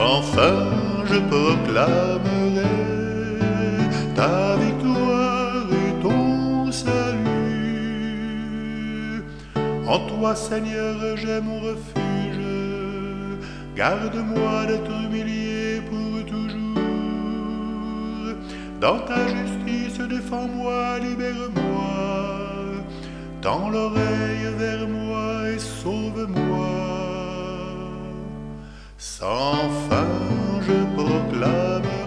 Enfin je proclamerai ta victoire et ton salut. En toi, Seigneur, j'ai mon refuge. Garde-moi d'être humilié pour toujours. Dans ta justice, défends-moi, libère-moi. Tends l'oreille vers moi et sauve-moi. Sans fin, je proclame